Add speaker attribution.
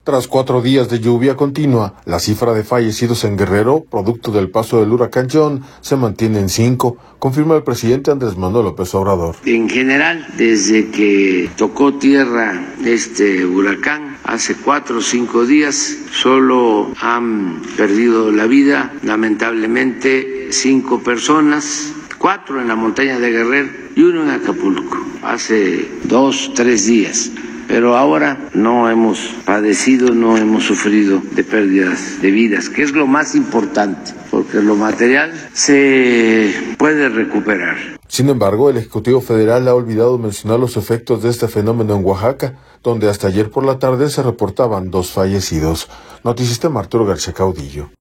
Speaker 1: Tras 4 días de lluvia continua, la cifra de fallecidos en Guerrero, producto del paso del huracán John, se mantiene en 5, confirma el presidente Andrés Manuel López Obrador.
Speaker 2: En general, desde que tocó tierra este huracán, hace 4 o 5 días, solo han perdido la vida, lamentablemente, 5 personas, 4 en la montaña de Guerrero y 1 en Acapulco, hace 2 o 3 días. Pero ahora no hemos padecido, no hemos sufrido de pérdidas de vidas, que es lo más importante, porque lo material se puede recuperar.
Speaker 1: Sin embargo, el Ejecutivo Federal ha olvidado mencionar los efectos de este fenómeno en Oaxaca, donde hasta ayer por la tarde se reportaban 2 fallecidos. Noticista Arturo García Caudillo.